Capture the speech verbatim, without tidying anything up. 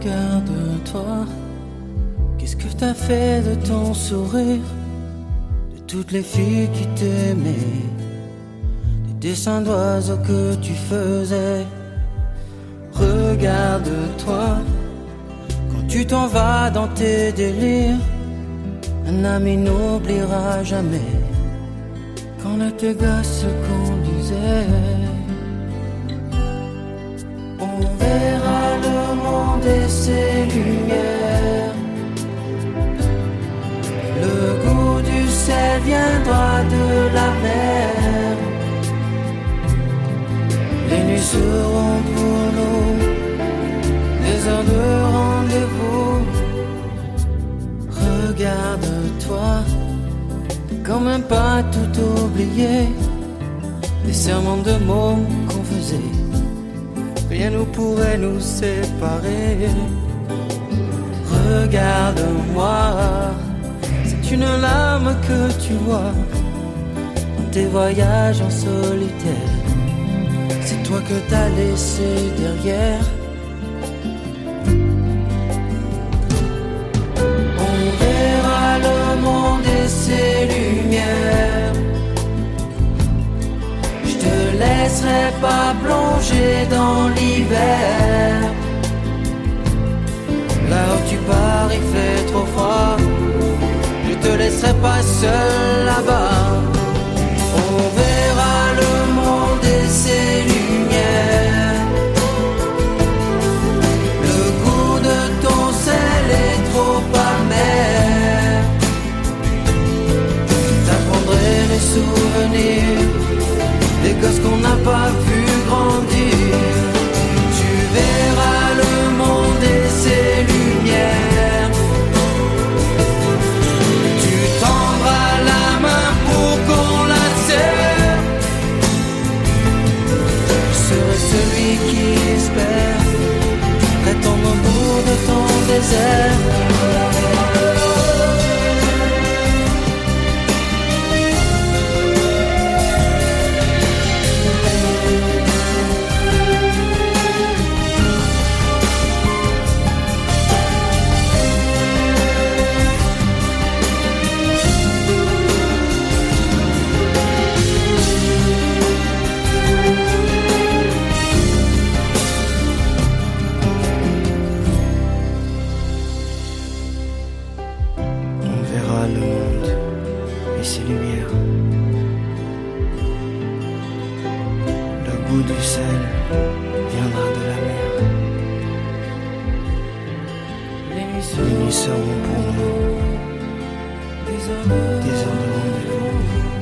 Regarde-toi, qu'est-ce que t'as fait de ton sourire, de toutes les filles qui t'aimaient, des dessins d'oiseaux que tu faisais. Regarde-toi, quand tu t'en vas dans tes délires, un ami n'oubliera jamais quand les deux gars se conduisaient. On verra le monde et ses lumières. Le goût du sel viendra de la mer. Les nuits seront pour nous des heures de rendez-vous. Regarde-toi, quand même pas tout oublié. Des serments de mots qu'on faisait, rien ne pourrait nous séparer. Regarde-moi, c'est une larme que tu vois dans tes voyages en solitaire. C'est toi que t'as laissé derrière. On verra le monde et ses lumières. Je te laisserai pas plonger dans l'hiver. Là où tu pars il fait trop froid, je te laisserai pas seul là-bas. On verra le monde et ses lumières. Le goût de ton sel est trop amer. T'apprendrai les souvenirs des gosses qu'on n'a pas vu grandir. Tu verras le monde et ses lumières. Tu tendras la main pour qu'on la serre. Je serai celui qui espère attendre au bout de ton désert. Le monde et ses lumières. Le goût du sel viendra de la mer. Les nuits seront pour nous des heures de rendez-vous.